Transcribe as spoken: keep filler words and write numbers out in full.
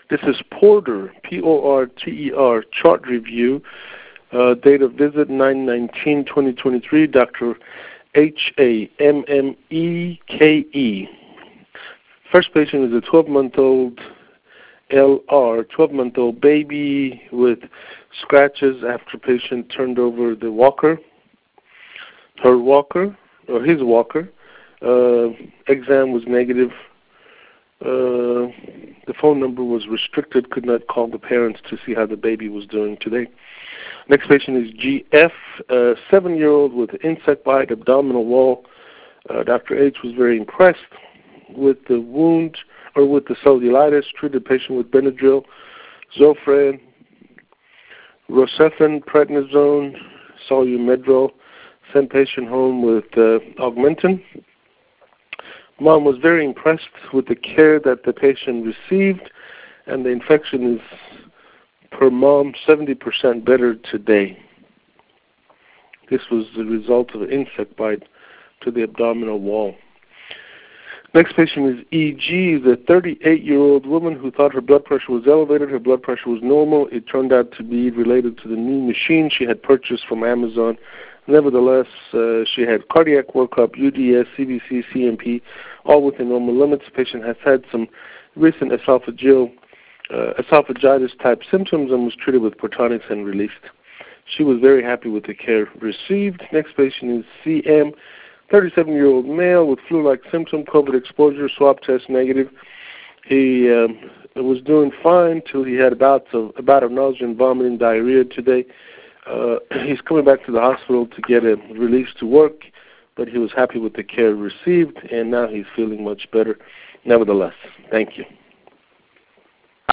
This is Porter, P O R T E R, chart review. Uh, date of visit nine nineteen twenty twenty-three, Doctor H A M M E K E. First patient is a twelve-month-old L R, twelve-month-old baby with scratches after patient turned over the walker, her walker, or his walker. Uh, exam was negative. Uh, the phone number was restricted, could not call the parents to see how the baby was doing today. Next patient is G F, a seven-year-old with insect bite, abdominal wall. Uh, Doctor H was very impressed with the wound, or with the cellulitis, treated patient with Benadryl, Zofran, Rocephin, prednisone, Solumedrol, sent patient home with uh, Augmentin. Mom was very impressed with the care that the patient received, and the infection is, per mom, seventy percent better today. This was the result of an insect bite to the abdominal wall. Next patient is E G, the thirty-eight-year-old woman who thought her blood pressure was elevated. Her blood pressure was normal. It turned out to be related to the new machine she had purchased from Amazon. Nevertheless, uh, she had cardiac workup, U D S, C V C, C M P, all within normal limits. The patient has had some recent esophageal, uh, esophagitis-type symptoms and was treated with Protonix and released. She was very happy with the care received. Next patient is C M, thirty-seven-year-old male with flu-like symptom, COVID exposure, swab test negative. He um, was doing fine till he had bouts of, a bout of nausea and vomiting, diarrhea today. Uh, he's coming back to the hospital to get a release to work, but he was happy with the care received, and now he's feeling much better. Nevertheless, thank you.